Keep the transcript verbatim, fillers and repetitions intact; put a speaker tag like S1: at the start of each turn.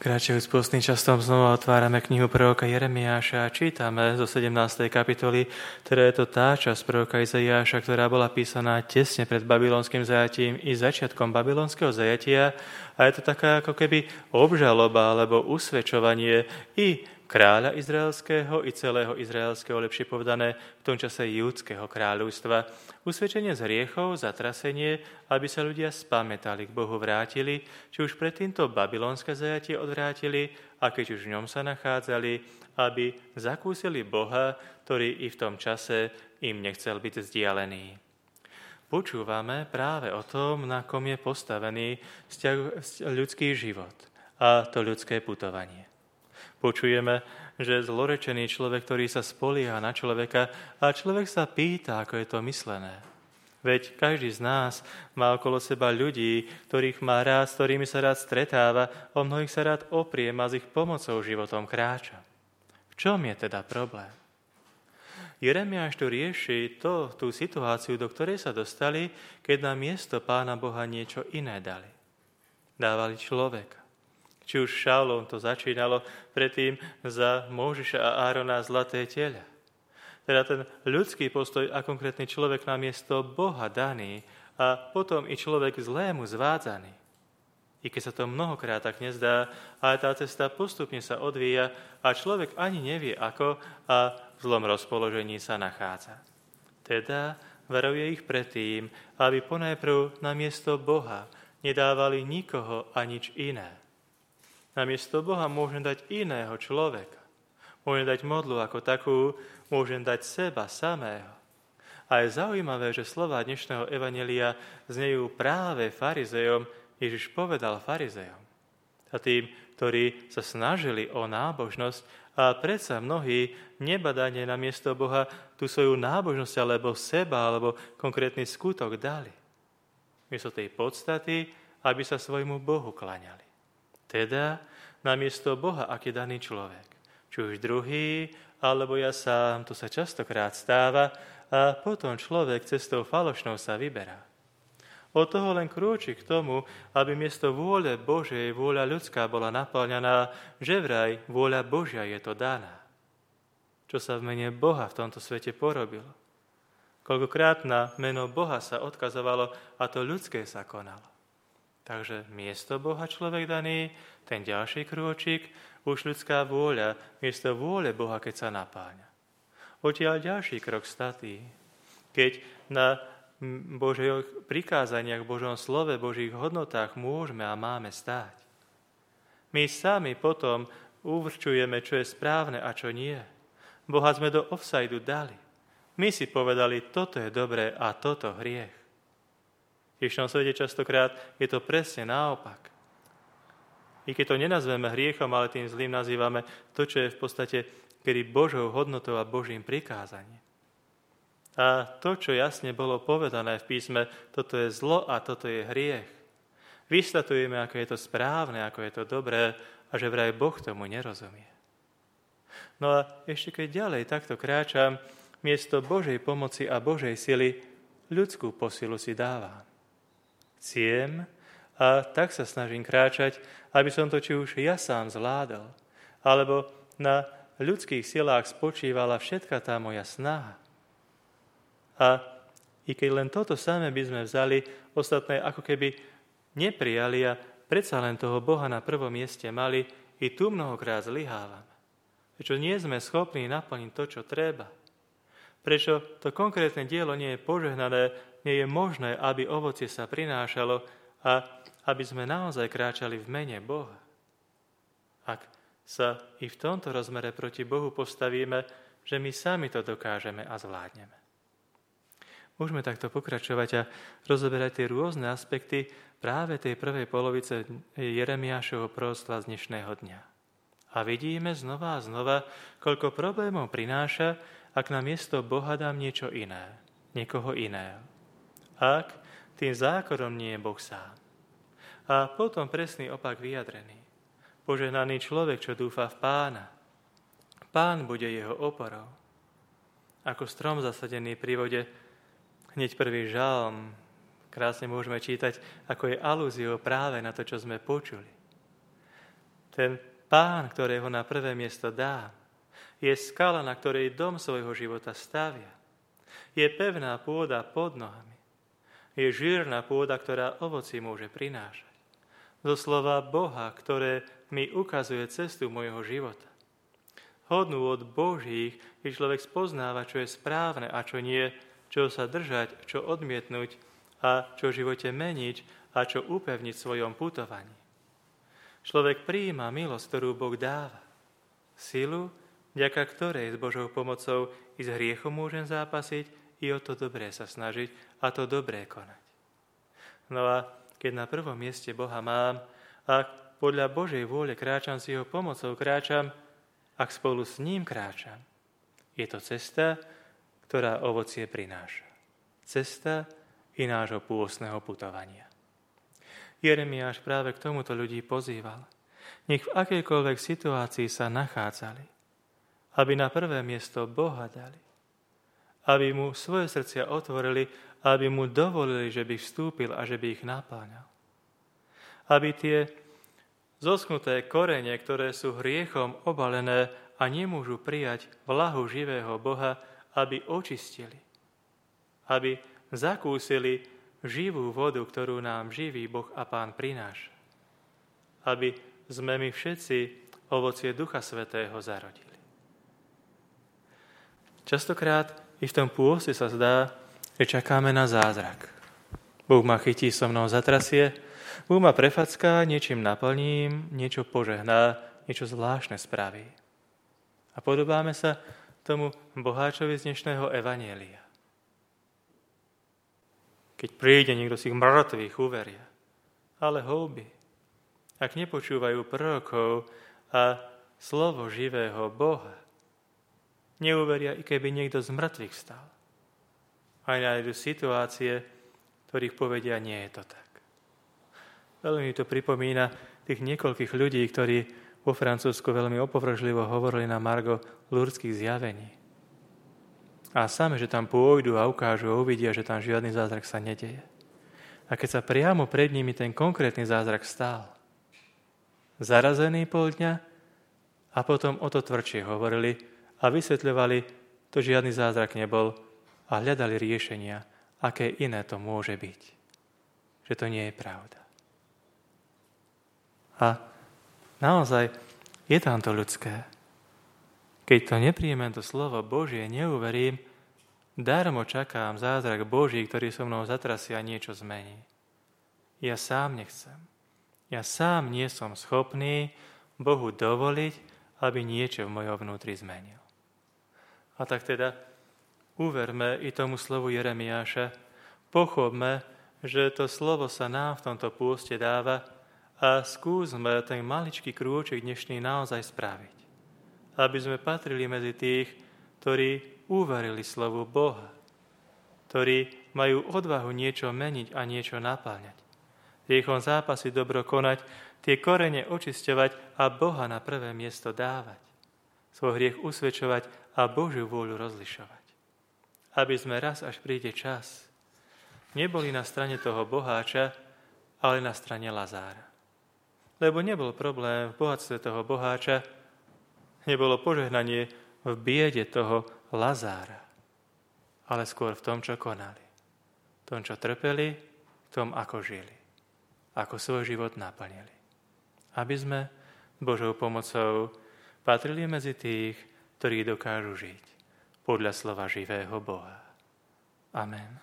S1: Kráčajúc postným častom znova otvárame knihu proroka Jeremiáša a čítame zo sedemnástej kapitoly, ktorá je to tá časť proroka Izaiáša, ktorá bola písaná tesne pred babylonským zajatím i začiatkom babylonského zajatia. A je to taká ako keby obžaloba alebo usvedčovanie i kráľa izraelského, i celého izraelského, lepšie povedané, v tom čase júdskeho kráľovstva. Usvedčenie z hriechov, zatrasenie, aby sa ľudia spamätali, k Bohu vrátili, či už pred týmto babylonské zajatie odvrátili, a keď už v ňom sa nachádzali, aby zakúsili Boha, ktorý i v tom čase im nechcel byť vzdialený. Počúvame práve o tom, na kom je postavený ľudský život a to ľudské putovanie. Počujeme, že zlorečený človek, ktorý sa spolieha na človeka a človek sa pýta, ako je to myslené. Veď každý z nás má okolo seba ľudí, ktorých má rád, s ktorými sa rád stretáva, o mnohých sa rád opriem a s ich pomocou životom kráča. V čom je teda problém? Jeremiáš tu rieši to, tú situáciu, do ktorej sa dostali, keď na miesto Pána Boha niečo iné dali. Dávali človeka. Či už Šaulom to začínalo predtým za Mojžiša a Árona zlaté teľa. Teda ten ľudský postoj a konkrétny človek na miesto Boha daný a potom i človek zlému zvádzaný. I keď sa to mnohokrát tak nezdá, ale tá cesta postupne sa odvíja a človek ani nevie ako a v zlom rozpoložení sa nachádza. Teda varuje ich predtým, aby ponajprv na miesto Boha nedávali nikoho a nič iné. Namiesto Boha môžem dať iného človeka. Môžem dať modlu ako takú, môžem dať seba samého. A je zaujímavé, že slová dnešného evanjelia znejú práve farizejom. Ježiš povedal farizejom. A tým, ktorí sa snažili o nábožnosť a predsa mnohí nebadane namiesto Boha tú svoju nábožnosť alebo seba alebo konkrétny skutok dali. Miesto tej podstaty, aby sa svojmu Bohu klaňali. Teda namiesto Boha, ak je daný človek. Či už druhý, alebo ja sám, to sa častokrát stáva a potom človek cestou falošnou sa vyberá. Od toho len krôči k tomu, aby miesto vôle Božej vôľa ľudská bola naplňaná, že vraj vôľa Božia je to daná. Čo sa v mene Boha v tomto svete porobilo? Koľkokrát na meno Boha sa odkazovalo a to ľudské sa konalo. Takže miesto Boha človek daný, ten ďalší krôčik, už ľudská vôľa, miesto vôle Boha, keď sa napáňa. Odtiaľ ďalší krok statý, keď na Božích prikázaniach, Božom slove, Božích hodnotách môžeme a máme stáť. My sami potom určujeme, čo je správne a čo nie. Boha sme do offside dali. My si povedali, toto je dobré a toto hriech. V dnešnom svete častokrát je to presne naopak. I keď to nenazveme hriechom, ale tým zlým nazývame to, čo je v podstate kedy Božou hodnotou a Božím prikázaním. A to, čo jasne bolo povedané v písme, toto je zlo a toto je hriech. Vystatujeme, ako je to správne, ako je to dobré a že vraj Boh tomu nerozumie. No a ešte keď ďalej takto kráčam, miesto Božej pomoci a Božej sily ľudskú posilu si dávam. Ciem a tak sa snažím kráčať, aby som to či už ja sám zvládol, alebo na ľudských silách spočívala všetka tá moja snaha. A i keď len toto samé by sme vzali, ostatné ako keby neprijali a predsa len toho Boha na prvom mieste mali, i tu mnohokrát zlyhávame. Prečo nie sme schopní naplniť to, čo treba. Prečo to konkrétne dielo nie je požehnané, nie je možné, aby ovocie sa prinášalo a aby sme naozaj kráčali v mene Boha. Ak sa i v tomto rozmere proti Bohu postavíme, že my sami to dokážeme a zvládneme. Môžeme takto pokračovať a rozoberať tie rôzne aspekty práve tej prvej polovice Jeremiášovho proroctva z dnešného dňa. A vidíme znova a znova, koľko problémov prináša, ak na miesto Boha dám niečo iné, niekoho iného. Ak tým zákonom nie je Boh sám. A potom presný opak vyjadrený. Požehnaný človek, čo dúfa v Pána. Pán bude jeho oporou. Ako strom zasadený pri vode, hneď prvý žalm, krásne môžeme čítať, ako je alúziou práve na to, čo sme počuli. Ten Pán, ktorého na prvé miesto dá, je skala, na ktorej dom svojho života stavia. Je pevná pôda pod nohami. Je žírna pôda, ktorá ovoci môže prinášať. Zo slova Boha, ktoré mi ukazuje cestu môjho života. Hodnú od Božích, keď človek spoznáva, čo je správne a čo nie, čo sa držať, čo odmietnúť a čo v živote meniť a čo upevniť v svojom putovaní. Človek prijíma milosť, ktorú Boh dáva. Silu, vďaka ktorej s Božou pomocou i s hriechom môžem zápasiť, i o to dobré sa snažiť a to dobré konať. No a keď na prvom mieste Boha mám a podľa Božej vôle kráčam s jeho pomocou, kráčam, ak spolu s ním kráčam, je to cesta, ktorá ovocie prináša. Cesta i nášho pôstneho putovania. Jeremiáš práve k tomuto ľudí pozýval. Nech v akejkoľvek situácii sa nachádzali, aby na prvé miesto Boha dali, aby mu svoje srdcia otvorili, aby mu dovolili, že by vstúpil a že by ich napáňal. Aby tie zoschnuté korene, ktoré sú hriechom obalené a nemôžu prijať vlahu živého Boha, aby očistili, aby zakúsili živú vodu, ktorú nám živý Boh a Pán prináša. Aby sme my všetci ovocie Ducha Svätého zarodili. Častokrát i v tom pôste sa zdá, že čakáme na zázrak. Boh ma chytí, so mnou zatrasie, Boh ma prefacká, niečím naplním, niečo požehná, niečo zvláštne spraví. A podobáme sa tomu boháčovi z dnešného evanjelia. Keď príde, niekto si ich mŕtvych uveria. Ale houby, ak nepočúvajú prorokov a slovo živého Boha, neuveria, i keby niekto z mŕtvych vstal. Aj nájdu situácie, ktorých povedia, nie je to tak. Veľmi to pripomína tých niekoľkých ľudí, ktorí vo Francúzsku veľmi opovržlivo hovorili na margo lurdských zjavení. A same, že tam pôjdu a ukážu a uvidia, že tam žiadny zázrak sa nedeje. A keď sa priamo pred nimi ten konkrétny zázrak stál, zarazený pol dňa a potom o to tvrdšie hovorili a vysvetľovali, to žiadny zázrak nebol a hľadali riešenia, aké iné to môže byť. Že to nie je pravda. A naozaj je tam to ľudské. Keď to nepríjmem to slovo Božie, neuverím, darmo čakám zázrak Boží, ktorý so mnou zatrasie a niečo zmení. Ja sám nechcem. Ja sám nie som schopný Bohu dovoliť, aby niečo v mojom vnútri zmenil. A tak teda uverme i tomu slovu Jeremiáša, pochopme, že to slovo sa nám v tomto pôste dáva a skúsme ten maličký krôčik dnešný naozaj spraviť. Aby sme patrili medzi tých, ktorí uverili slovu Boha, ktorí majú odvahu niečo meniť a niečo napáňať. Riechom zápasy dobro konať, tie korene očisťovať a Boha na prvé miesto dávať. Svoj hriech usvedčovať a Božiu vôľu rozlišovať. Aby sme raz, až príde čas, neboli na strane toho boháča, ale na strane Lazára. Lebo nebol problém v bohatstve toho boháča, nebolo požehnanie v biede toho Lazára, ale skôr v tom, čo konali. V tom, čo trpeli, v tom, ako žili. Ako svoj život naplnili. Aby sme Božou pomocou patrili medzi tých, ktorí dokážu žiť podľa slova živého Boha. Amen.